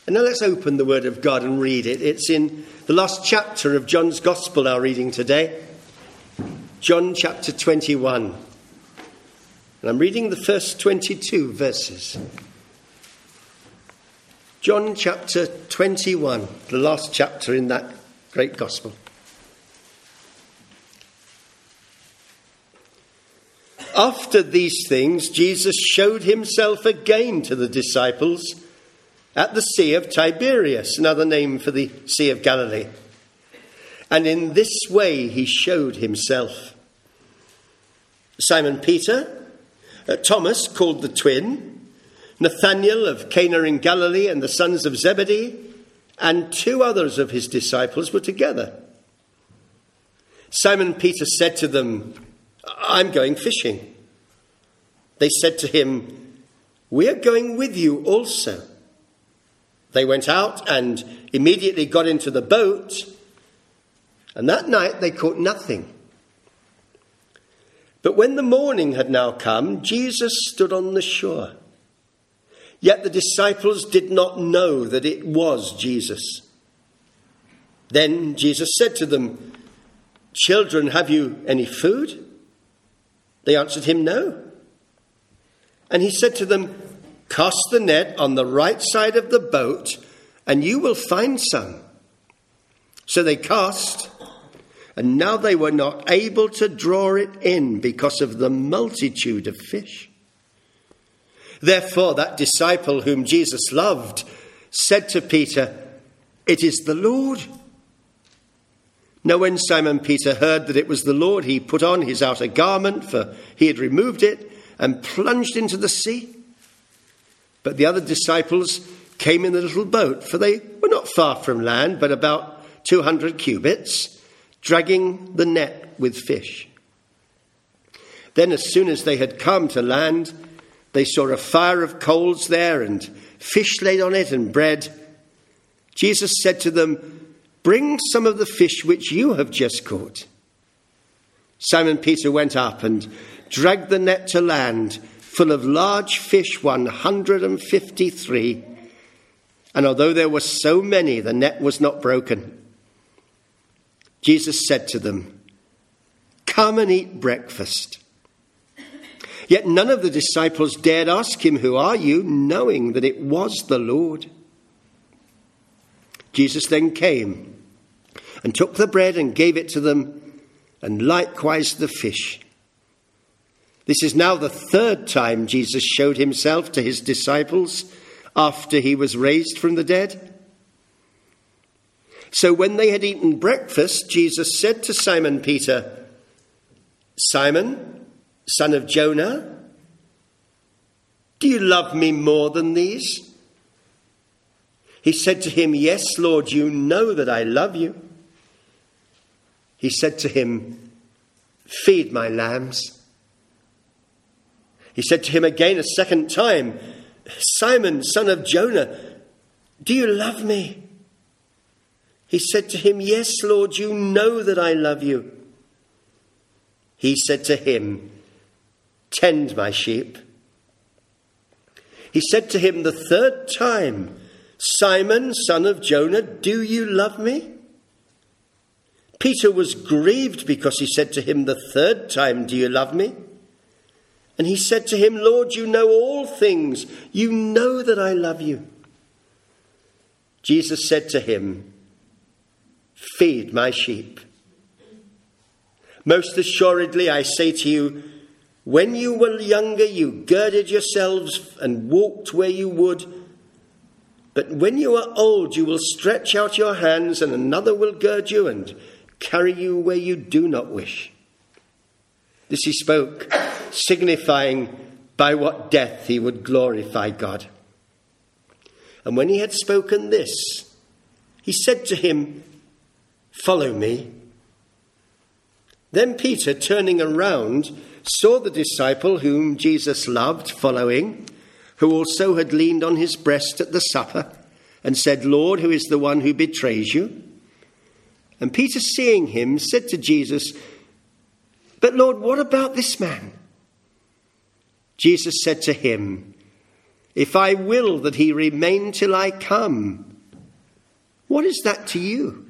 And now let's open the Word of God and read it. It's in the last chapter of John's Gospel, our reading today. John chapter 21. And I'm reading the first 22 verses. John chapter 21, the last chapter in that great Gospel. After these things, Jesus showed himself again to the disciples at the Sea of Tiberias, another name for the Sea of Galilee. And in this way he showed himself. Simon Peter, Thomas called the twin, Nathanael of Cana in Galilee and the sons of Zebedee, and two others of his disciples were together. Simon Peter said to them, "I'm going fishing." They said to him, "We are going with you also." They went out and immediately got into the boat, and that night they caught nothing. But when the morning had now come, Jesus stood on the shore. Yet the disciples did not know that it was Jesus. Then Jesus said to them, "Children, have you any food?" They answered him, "No." And he said to them, "Cast the net on the right side of the boat, and you will find some." So they cast, and now they were not able to draw it in because of the multitude of fish. Therefore that disciple whom Jesus loved said to Peter, "It is the Lord." Now when Simon Peter heard that it was the Lord, he put on his outer garment, for he had removed it, and plunged into the sea. But the other disciples came in the little boat, for they were not far from land, but about 200 cubits, dragging the net with fish. Then as soon as they had come to land, they saw a fire of coals there, and fish laid on it, and bread. Jesus said to them, "Bring some of the fish which you have just caught." Simon Peter went up and dragged the net to land, full of large fish, 153. And although there were so many, the net was not broken. Jesus said to them, "Come and eat breakfast." Yet none of the disciples dared ask him, "Who are you?" knowing that it was the Lord. Jesus then came and took the bread and gave it to them, and likewise the fish. This is now the third time Jesus showed himself to his disciples after he was raised from the dead. So when they had eaten breakfast, Jesus said to Simon Peter, "Simon, son of Jonah, do you love me more than these?" He said to him, "Yes, Lord, you know that I love you." He said to him, "Feed my lambs." He said to him again a second time, "Simon, son of Jonah, do you love me?" He said to him, "Yes, Lord, you know that I love you." He said to him, "Tend my sheep." He said to him the third time, "Simon, son of Jonah, do you love me?" Peter was grieved because he said to him the third time, "Do you love me?" And he said to him, "Lord, you know all things. You know that I love you." Jesus said to him, "Feed my sheep. Most assuredly, I say to you, when you were younger, you girded yourselves and walked where you would. But when you are old, you will stretch out your hands, and another will gird you and carry you where you do not wish." This he spoke, signifying by what death he would glorify God. And when he had spoken this, he said to him, "Follow me." Then Peter, turning around, saw the disciple whom Jesus loved following, who also had leaned on his breast at the supper, and said, "Lord, who is the one who betrays you?" And Peter, seeing him, said to Jesus, "But Lord, what about this man?" Jesus said to him, if I will that he remain till I come, what is that to you?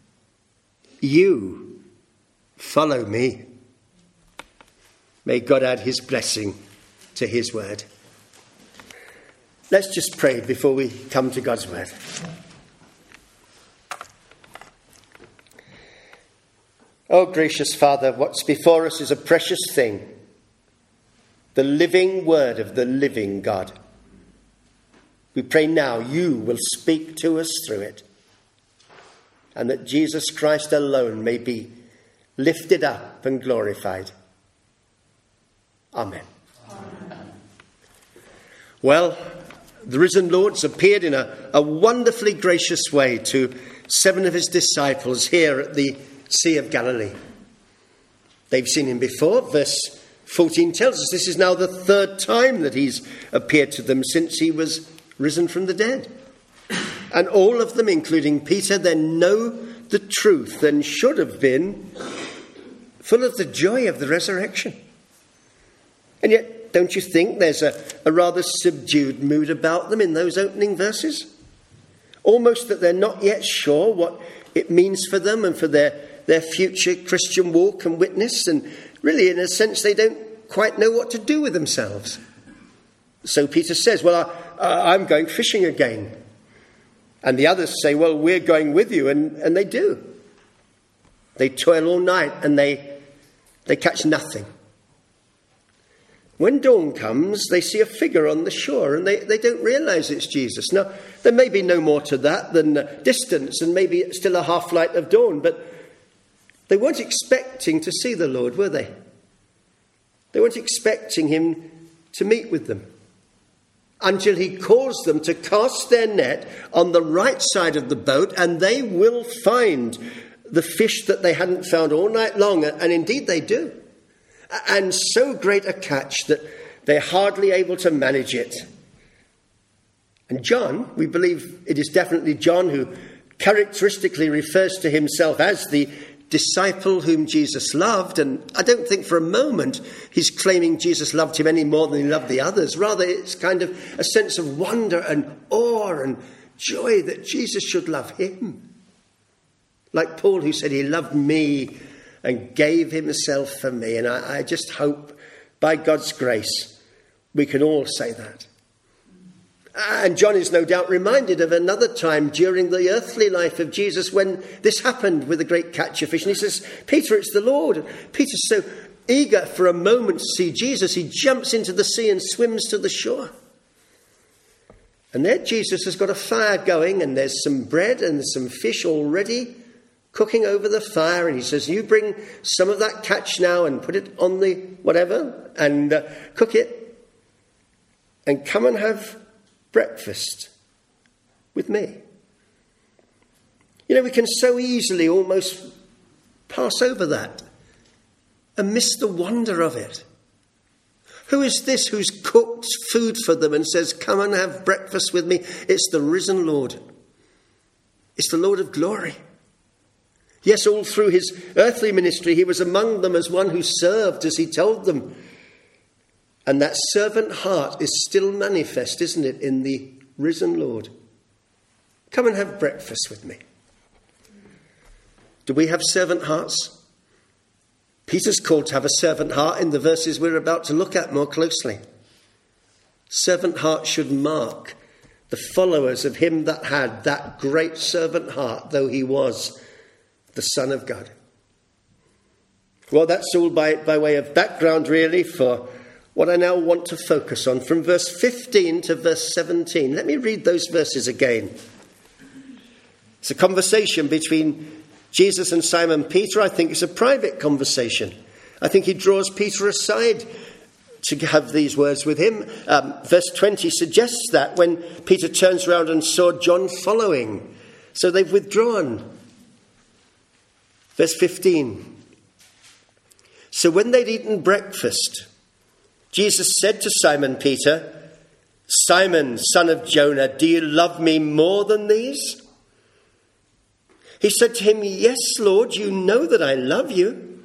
You follow me. May God add his blessing to his word. Let's just pray before we come to God's word. Oh, gracious Father, what's before us is a precious thing, the living word of the living God. We pray now you will speak to us through it, and that Jesus Christ alone may be lifted up and glorified. Amen. Amen. Well, the risen Lord's appeared in a wonderfully gracious way to 7 of his disciples here at the Sea of Galilee. They've seen him before. Verse 14 tells us this is now the 3rd time that he's appeared to them since he was risen from the dead. And all of them, including Peter, then know the truth and should have been full of the joy of the resurrection. And yet, don't you think there's a rather subdued mood about them in those opening verses? Almost that they're not yet sure what it means for them and for their future Christian walk and witness. And really, in a sense, they don't quite know what to do with themselves. So Peter says, well, I'm going fishing again. And the others say, well, we're going with you. And they do. They toil all night and they catch nothing. When dawn comes, they see a figure on the shore and they don't realise it's Jesus. Now, there may be no more to that than distance and maybe still a half light of dawn, but they weren't expecting to see the Lord, were they? They weren't expecting him to meet with them until he calls them to cast their net on the right side of the boat, and they will find the fish that they hadn't found all night long, and indeed they do. And so great a catch that they're hardly able to manage it. And John, we believe it is definitely John who characteristically refers to himself as the disciple whom Jesus loved. And I don't think for a moment he's claiming Jesus loved him any more than he loved the others. Rather, it's kind of a sense of wonder and awe and joy that Jesus should love him. Like Paul, who said he loved me and gave himself for me. And I just hope, by God's grace, we can all say that. And John is no doubt reminded of another time during the earthly life of Jesus when this happened with a great catch of fish. And he says, Peter, it's the Lord. And Peter's so eager for a moment to see Jesus, he jumps into the sea and swims to the shore. And there Jesus has got a fire going, and there's some bread and some fish already cooking over the fire. And he says, you bring some of that catch now and put it on the whatever and cook it and come and have breakfast with me. You know, we can so easily almost pass over that and miss the wonder of it. Who is this who's cooked food for them and says, come and have breakfast with me? It's the risen Lord. It's the Lord of glory. Yes, all through his earthly ministry, he was among them as one who served, as he told them. And that servant heart is still manifest, isn't it, in the risen Lord? Come and have breakfast with me. Do we have servant hearts? Peter's called to have a servant heart in the verses we're about to look at more closely. Servant heart should mark the followers of him that had that great servant heart, though he was the Son of God. Well, that's all by way of background, really, for what I now want to focus on from verse 15 to verse 17. Let me read those verses again. It's a conversation between Jesus and Simon Peter. I think it's a private conversation. I think he draws Peter aside to have these words with him. Verse 20 suggests that when Peter turns around and saw John following. So they've withdrawn. Verse 15. So when they'd eaten breakfast, Jesus said to Simon Peter, Simon, son of Jonah, do you love me more than these? He said to him, yes, Lord, you know that I love you.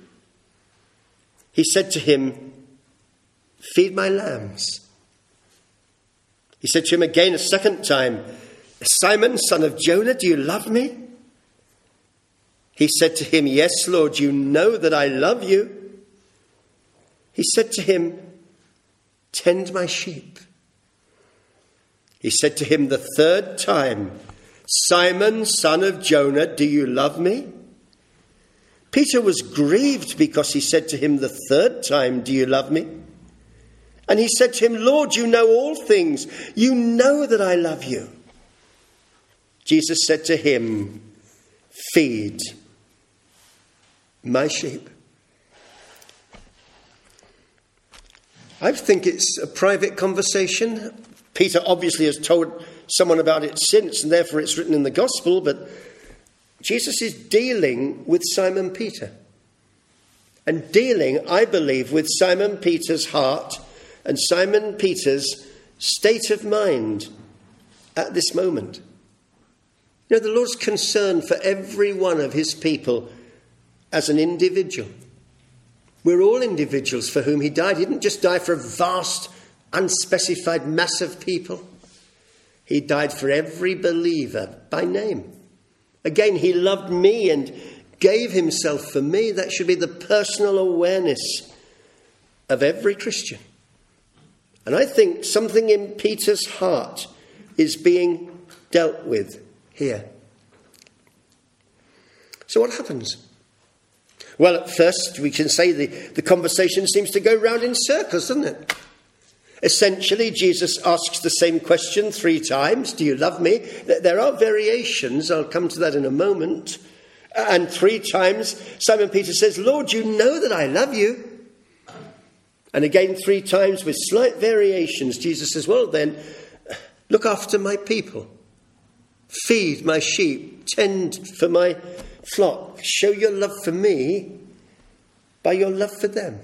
He said to him, feed my lambs. He said to him again a second time, Simon, son of Jonah, do you love me? He said to him, yes, Lord, you know that I love you. He said to him, tend my sheep. He said to him the third time, Simon, son of Jonah, do you love me? Peter was grieved because he said to him the third time, do you love me? And he said to him, Lord, you know all things. You know that I love you. Jesus said to him, feed my sheep. I think it's a private conversation. Peter obviously has told someone about it since, and therefore it's written in the gospel, but Jesus is dealing with Simon Peter. And dealing, I believe, with Simon Peter's heart and Simon Peter's state of mind at this moment. You know, the Lord's concerned for every one of his people as an individual. We're all individuals for whom he died. He didn't just die for a vast, unspecified mass of people. He died for every believer by name. Again, he loved me and gave himself for me. That should be the personal awareness of every Christian. And I think something in Peter's heart is being dealt with here. So what happens? Well, at first we can say the conversation seems to go round in circles, doesn't it? Essentially, Jesus asks the same question 3 times. Do you love me? There are variations. I'll come to that in a moment. And 3 times, Simon Peter says, Lord, you know that I love you. And again 3 times with slight variations, Jesus says, well then, look after my people. Feed my sheep. Tend for my flock. Show your love for me by your love for them.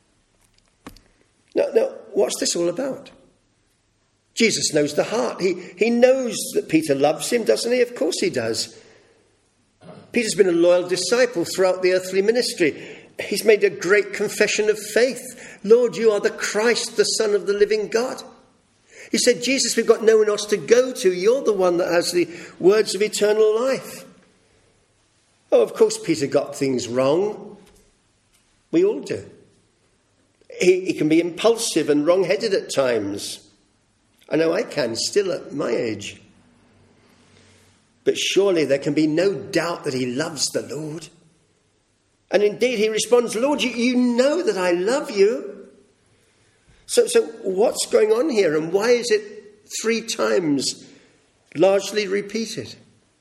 Now, what's this all about? Jesus knows the heart. He knows that Peter loves him, doesn't he? Of course he does. Peter's been a loyal disciple throughout the earthly ministry. He's made a great confession of faith. Lord, you are the Christ, the Son of the living God. He said, Jesus, we've got no one else to go to. You're the one that has the words of eternal life. Oh, of course, Peter got things wrong. We all do. He can be impulsive and wrong-headed at times. I know I can, still at my age. But surely there can be no doubt that he loves the Lord. And indeed he responds, Lord, you know that I love you. So what's going on here, and why is it 3 times largely repeated?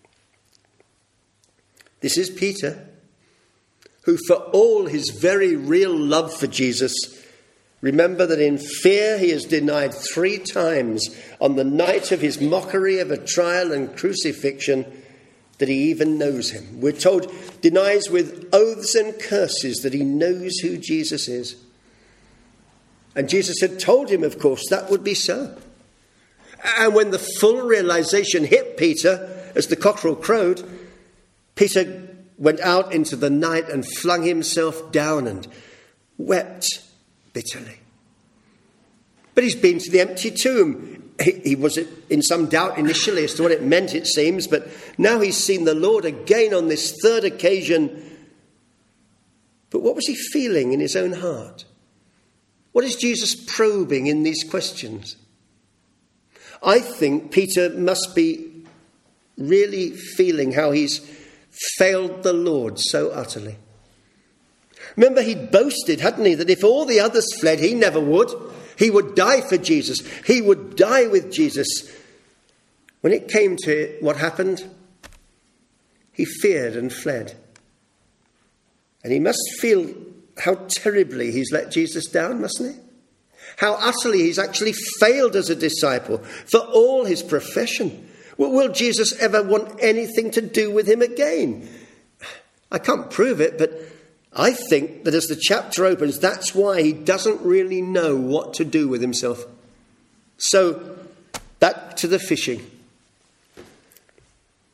This is Peter, who for all his very real love for Jesus, remember that in fear he has denied 3 times on the night of his mockery of a trial and crucifixion that he even knows him. We're told denies with oaths and curses that he knows who Jesus is. And Jesus had told him, of course, that would be so. And when the full realization hit Peter as the cockerel crowed, Peter went out into the night and flung himself down and wept bitterly. But he's been to the empty tomb. He was in some doubt initially as to what it meant, it seems, but now he's seen the Lord again on this 3rd occasion. But what was he feeling in his own heart? What is Jesus probing in these questions? I think Peter must be really feeling how he's failed the Lord so utterly. Remember, he'd boasted, hadn't he, that if all the others fled, he never would. He would die for Jesus. He would die with Jesus. When it came to it, what happened? He feared and fled. And he must feel how terribly he's let Jesus down, mustn't he? How utterly he's actually failed as a disciple for all his profession. Will Jesus ever want anything to do with him again? I can't prove it, but I think that as the chapter opens, that's why he doesn't really know what to do with himself. So, back to the fishing.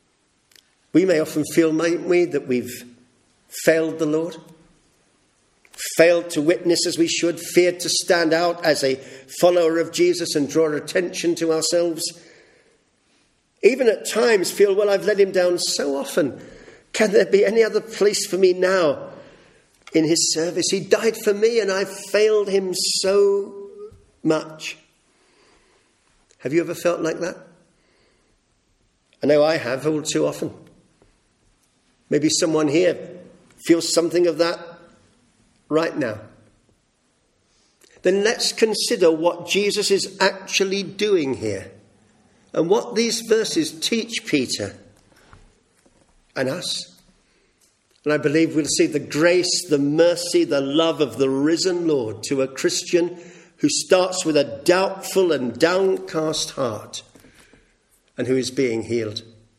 We may often feel, mightn't we, that we've failed the Lord. failed to witness as we should, feared to stand out as a follower of Jesus and draw attention to ourselves. Even at times feel, well, I've let him down so often. Can there be any other place for me now in his service? He died for me and I've failed him so much. Have you ever felt like that? I know I have all too often. Maybe someone here feels something of that right now. Then let's consider what Jesus is actually doing here and what these verses teach Peter and us. And I believe we'll see the grace, the mercy, the love of the risen Lord to a Christian who starts with a doubtful and downcast heart and who is being healed.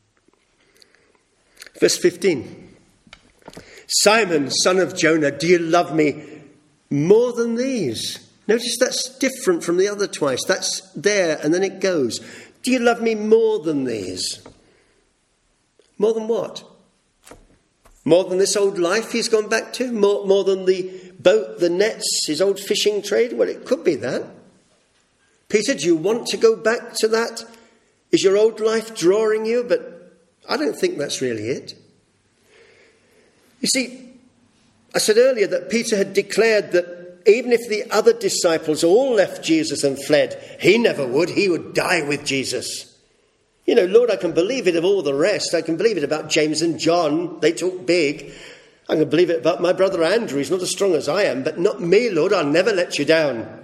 Verse 15. Simon, son of Jonah, do you love me more than these? Notice that's different from the other twice. That's there and then it goes. Do you love me more than these? More than what? More than this old life he's gone back to? More than the boat, the nets, his old fishing trade? Well, it could be that. Peter, do you want to go back to that? Is your old life drawing you? But I don't think that's really it. You see, I said earlier that Peter had declared that even if the other disciples all left Jesus and fled, he never would. He would die with Jesus. You know, Lord, I can believe it of all the rest. I can believe it about James and John. They talk big. I can believe it about my brother Andrew. He's not as strong as I am, but not me, Lord. I'll never let you down.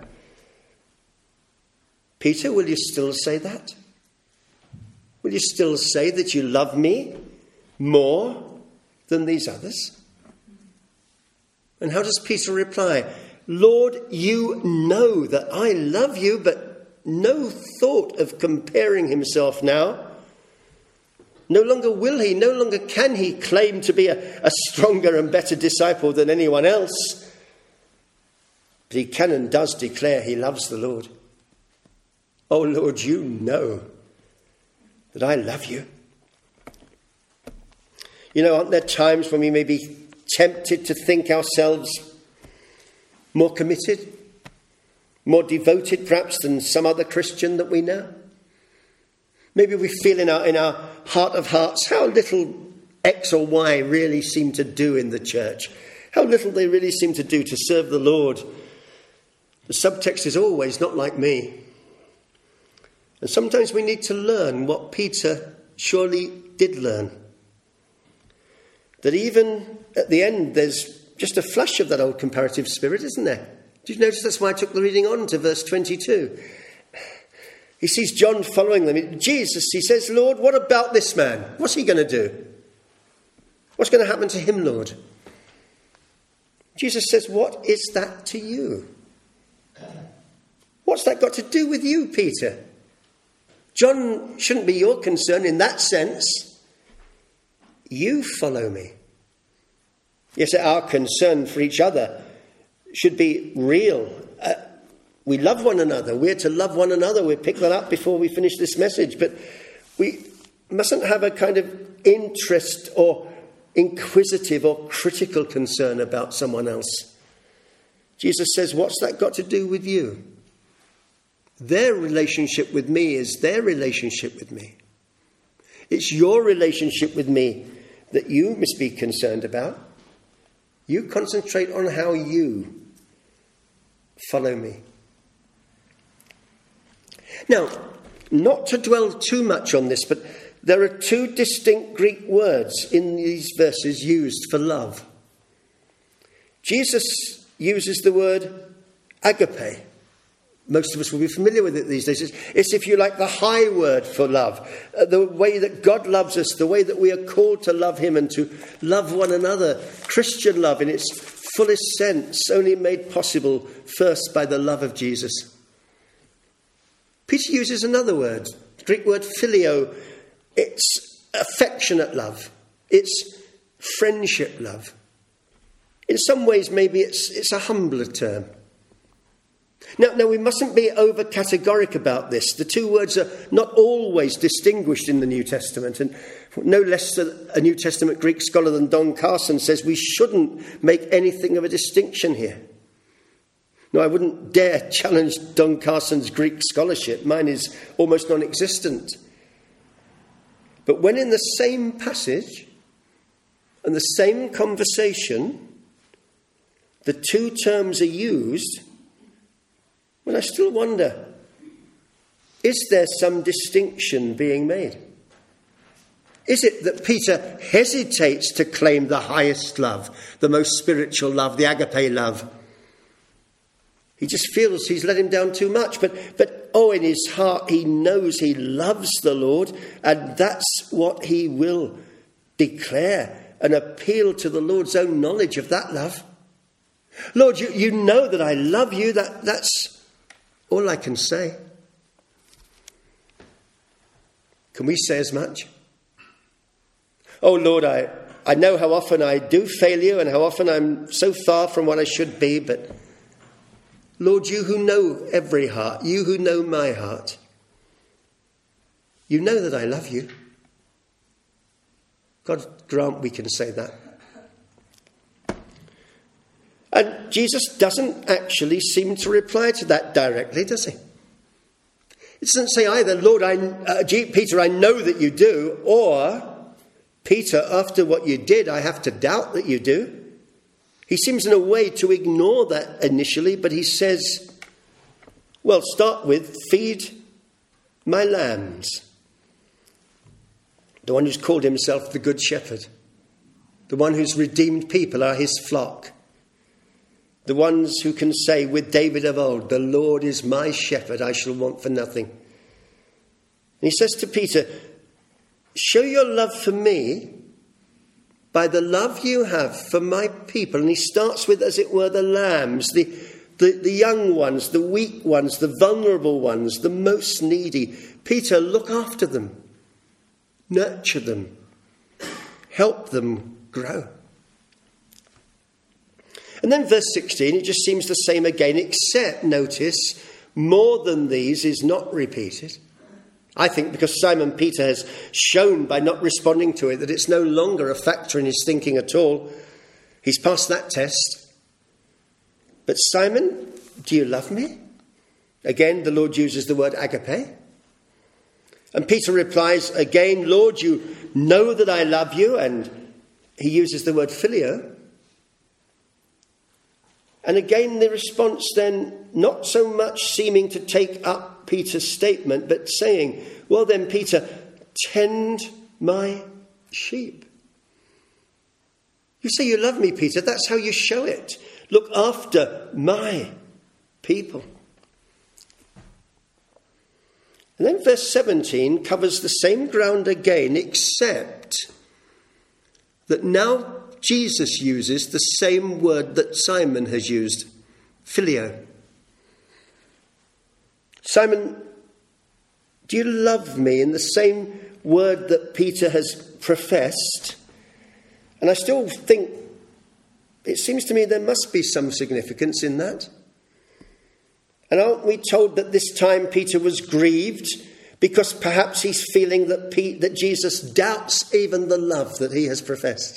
Peter, will you still say that? Will you still say that you love me more than these others? And how does Peter reply? Lord, you know that I love you, but no thought of comparing himself now. No longer will he, no longer can he claim to be a stronger and better disciple than anyone else. But he can and does declare he loves the Lord. Oh Lord, you know that I love you. You know, aren't there times when we may be tempted to think ourselves more committed, more devoted perhaps than some other Christian that we know? Maybe we feel in our heart of hearts how little X or Y really seem to do in the church, how little they really seem to do to serve the Lord. The subtext is always not like me. And sometimes we need to learn what Peter surely did learn. That even at the end, there's just a flash of that old comparative spirit, isn't there? Did you notice that's why I took the reading on to verse 22? He sees John following them. Jesus, he says, Lord, what about this man? What's he going to do? What's going to happen to him, Lord? Jesus says, what is that to you? What's that got to do with you, Peter? John shouldn't be your concern in that sense. You follow me. Yes, our concern for each other should be real. We love one another. We're to love one another. We'll pick that up before we finish this message. But we mustn't have a kind of interest or inquisitive or critical concern about someone else. Jesus says, what's that got to do with you? Their relationship with me is their relationship with me. It's your relationship with me that you must be concerned about. You concentrate on how you follow me. Now, not to dwell too much on this, but there are two distinct Greek words in these verses used for love. Jesus uses the word agape. Most of us will be familiar with it these days. It's, if you like, the high word for love. The way that God loves us, the way that we are called to love him and to love one another. Christian love in its fullest sense, only made possible first by the love of Jesus. Peter uses another word, the Greek word phileo. It's affectionate love. It's friendship love. In some ways, maybe it's a humbler term. Now, we mustn't be over-categoric about this. The two words are not always distinguished in the New Testament, and no less a New Testament Greek scholar than Don Carson says we shouldn't make anything of a distinction here. No, I wouldn't dare challenge Don Carson's Greek scholarship. Mine is almost non-existent. But when in the same passage and the same conversation, the two terms are used, well, I still wonder, is there some distinction being made? Is it that Peter hesitates to claim the highest love, the most spiritual love, the agape love? He just feels he's let him down too much. But in his heart, he knows he loves the Lord, and that's what he will declare and appeal to the Lord's own knowledge of that love. Lord, you know that I love you. That's all I can say. Can we say as much? Oh, Lord, I know how often I do fail you and how often I'm so far from what I should be, but Lord, you who know every heart, you who know my heart, you know that I love you. God grant we can say that. And Jesus doesn't actually seem to reply to that directly, does he? It doesn't say either, Lord, Peter, I know that you do, or, Peter, after what you did, I have to doubt that you do. He seems in a way to ignore that initially, but he says, well, start with, feed my lambs. The one who's called himself the Good Shepherd. The one who's redeemed people are his flock. The ones who can say with David of old, the Lord is my shepherd, I shall want for nothing. And he says to Peter, show your love for me by the love you have for my people. And he starts with, as it were, the lambs, the young ones, the weak ones, the vulnerable ones, the most needy. Peter, look after them, nurture them, help them grow. And then verse 16, it just seems the same again, except, notice, more than these is not repeated. I think because Simon Peter has shown by not responding to it that it's no longer a factor in his thinking at all. He's passed that test. But Simon, do you love me? Again, the Lord uses the word agape. And Peter replies again, Lord, you know that I love you. And he uses the word phileo. And again, the response then, not so much seeming to take up Peter's statement, but saying, well then, Peter, tend my sheep. You say you love me, Peter. That's how you show it. Look after my people. And then verse 17 covers the same ground again, except that now Jesus uses the same word that Simon has used, phileo. Simon, do you love me in the same word that Peter has professed? And I still think, it seems to me there must be some significance in that. And aren't we told that this time Peter was grieved because perhaps he's feeling that Jesus doubts even the love that he has professed?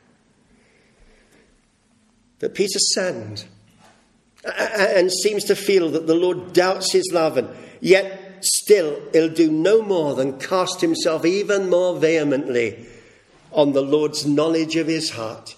But Peter's saddened and seems to feel that the Lord doubts his love, and yet still he'll do no more than cast himself even more vehemently on the Lord's knowledge of his heart.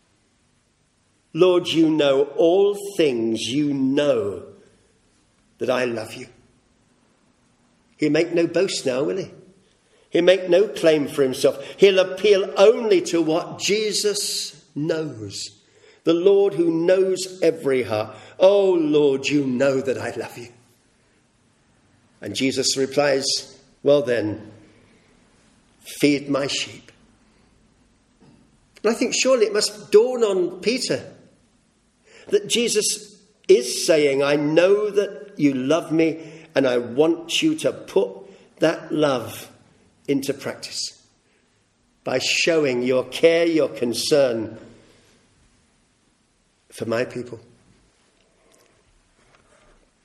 Lord, you know all things. You know that I love you. He'll make no boast now, will he? He'll make no claim for himself. He'll appeal only to what Jesus knows. The Lord who knows every heart. Oh, Lord, you know that I love you. And Jesus replies, well then, feed my sheep. And I think surely it must dawn on Peter that Jesus is saying, I know that you love me and I want you to put that love into practice by showing your care, your concern for my people.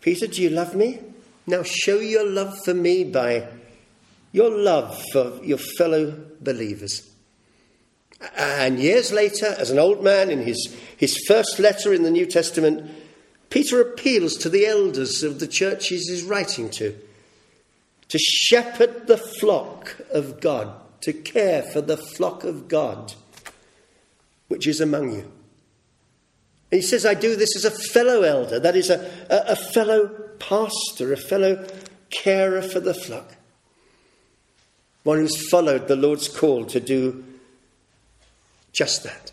Peter, do you love me? Now show your love for me by your love for your fellow believers. And years later, as an old man, in his first letter in the New Testament, Peter appeals to the elders of the churches he's writing to shepherd the flock of God, to care for the flock of God, which is among you. And he says, I do this as a fellow elder, that is a fellow pastor, a fellow carer for the flock. One who's followed the Lord's call to do just that.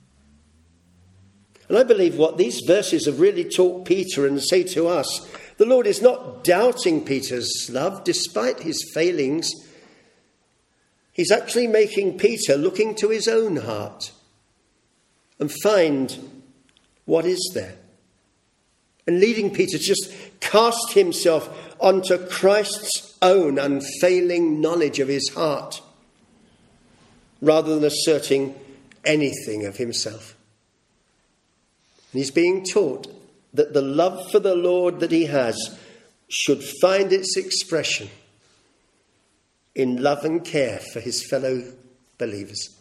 And I believe what these verses have really taught Peter and say to us, the Lord is not doubting Peter's love despite his failings. He's actually making Peter look into his own heart and find what is there. And leading Peter to just cast himself onto Christ's own unfailing knowledge of his heart, rather than asserting anything of himself. And he's being taught that the love for the Lord that he has should find its expression in love and care for his fellow believers.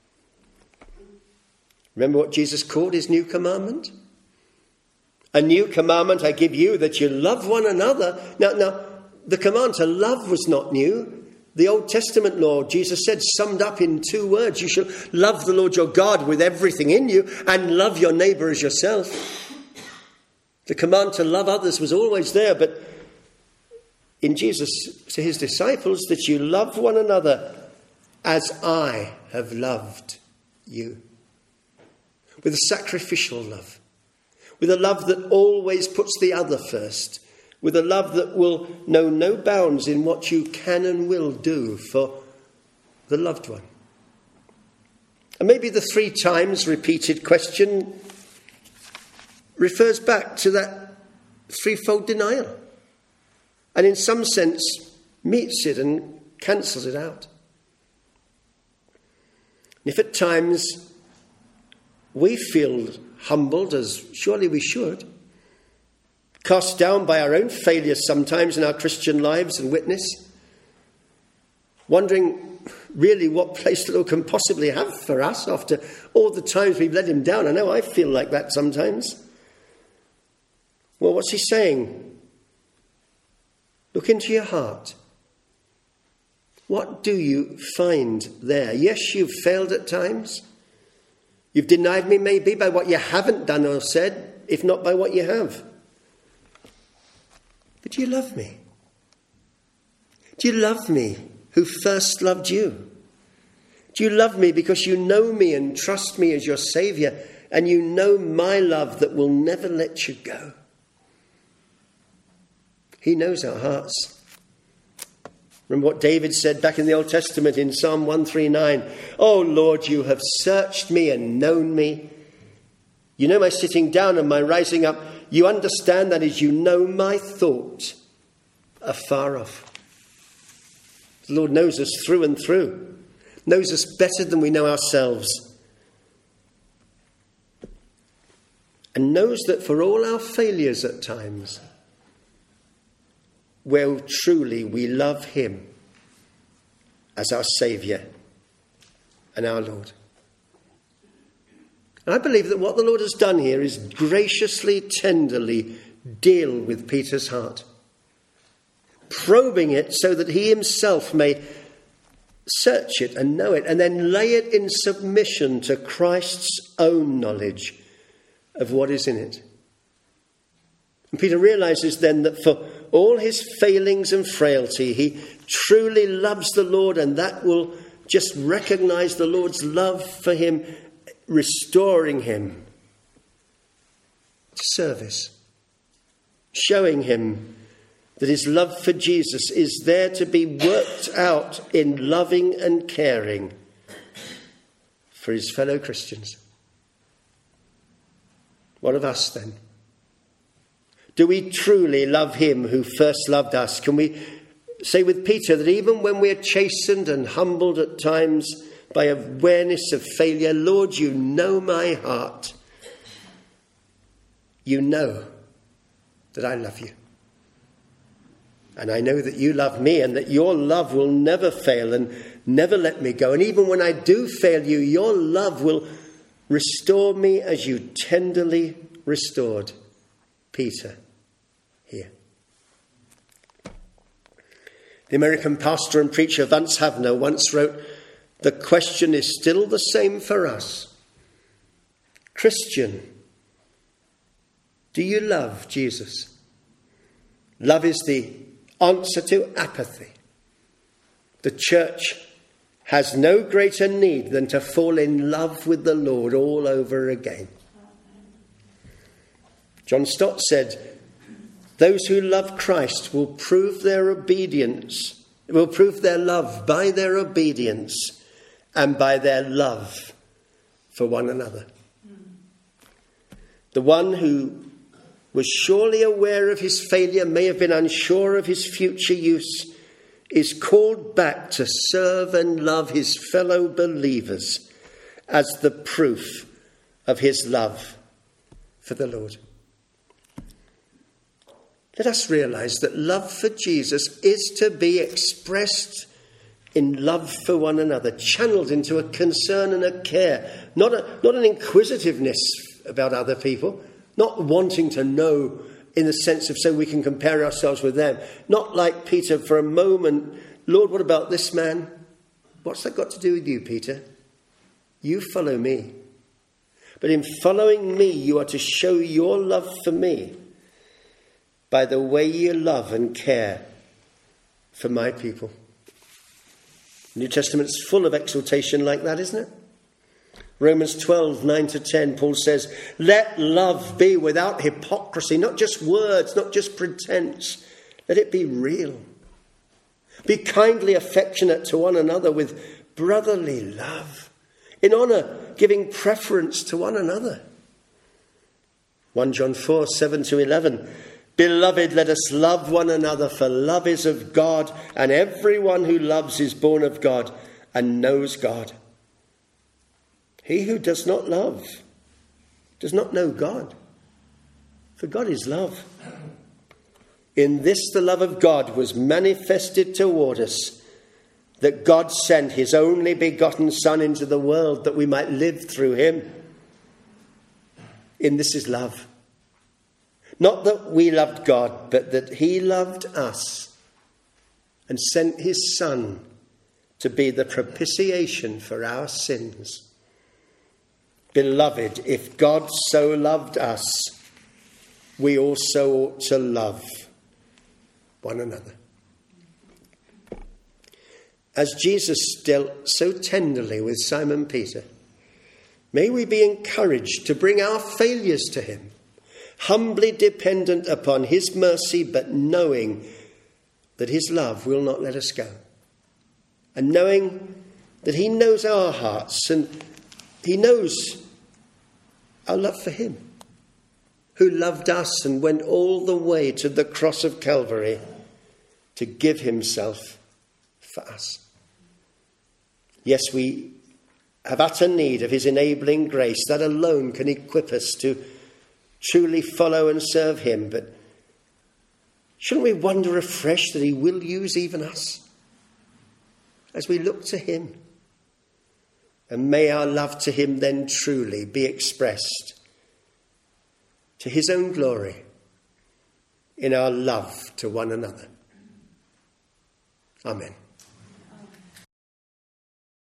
Remember what Jesus called his new commandment? A new commandment I give you, that you love one another. Now, the command to love was not new. The Old Testament law, Jesus said, summed up in 2 words. You shall love the Lord your God with everything in you and love your neighbour as yourself. The command to love others was always there, but in Jesus to his disciples, that you love one another as I have loved you. With a sacrificial love. With a love that always puts the other first. With a love that will know no bounds in what you can and will do for the loved one. And maybe the 3 times repeated question refers back to that threefold denial. And in some sense meets it and cancels it out. And if at times we feel humbled, as surely we should, cast down by our own failures sometimes in our Christian lives and witness, wondering really what place the Lord can possibly have for us after all the times we've let him down. I know I feel like that sometimes. Well, what's he saying? Look into your heart. What do you find there? Yes, you've failed at times. You've denied me maybe by what you haven't done or said, if not by what you have. But do you love me? Do you love me who first loved you? Do you love me because you know me and trust me as your Saviour, and you know my love that will never let you go? He knows our hearts. Remember what David said back in the Old Testament in Psalm 139. Oh Lord, you have searched me and known me. You know my sitting down and my rising up. You understand, that is, you know my thought afar off. The Lord knows us through and through. Knows us better than we know ourselves. And knows that for all our failures at times, well, truly, we love him as our Saviour and our Lord. And I believe that what the Lord has done here is graciously, tenderly deal with Peter's heart, probing it so that he himself may search it and know it, and then lay it in submission to Christ's own knowledge of what is in it. And Peter realizes then that for all his failings and frailty, he truly loves the Lord, and that will just recognize the Lord's love for him, restoring him to service, showing him that his love for Jesus is there to be worked out in loving and caring for his fellow Christians. What of us then? Do we truly love him who first loved us? Can we say with Peter that even when we're chastened and humbled at times by awareness of failure, Lord, you know my heart. You know that I love you. And I know that you love me and that your love will never fail and never let me go. And even when I do fail you, your love will restore me as you tenderly restored Peter here. The American pastor and preacher Vance Havner once wrote, "The question is still the same for us. Christian, do you love Jesus?" Love is the answer to apathy. The church has no greater need than to fall in love with the Lord all over again. John Stott said, "Those who love Christ will prove their obedience, will prove their love by their obedience and by their love for one another." The one who was surely aware of his failure, may have been unsure of his future use, is called back to serve and love his fellow believers as the proof of his love for the Lord. Let us realize that love for Jesus is to be expressed in love for one another, channeled into a concern and a care, not an inquisitiveness about other people, not wanting to know in the sense of so we can compare ourselves with them. Not like Peter for a moment, "Lord, what about this man?" What's that got to do with you, Peter? You follow me. But in following me, you are to show your love for me by the way you love and care for my people. The New Testament's full of exhortation like that, isn't it? Romans 12, 9-10, Paul says, "Let love be without hypocrisy," not just words, not just pretense. Let it be real. Be kindly affectionate to one another with brotherly love, in honour, giving preference to one another. 1 John 4, 7-11, "Beloved, let us love one another, for love is of God, and everyone who loves is born of God and knows God. He who does not love does not know God, for God is love. In this the love of God was manifested toward us, that God sent his only begotten Son into the world that we might live through him. In this is love. Not that we loved God, but that he loved us and sent his Son to be the propitiation for our sins. Beloved, if God so loved us, we also ought to love one another." As Jesus dealt so tenderly with Simon Peter, may we be encouraged to bring our failures to him, humbly dependent upon his mercy, but knowing that his love will not let us go. And knowing that he knows our hearts and he knows our love for him, who loved us and went all the way to the cross of Calvary to give himself for us. Yes, we have utter need of his enabling grace. That alone can equip us to truly follow and serve him. But shouldn't we wonder afresh that he will use even us as we look to him? And may our love to him then truly be expressed to his own glory in our love to one another. Amen.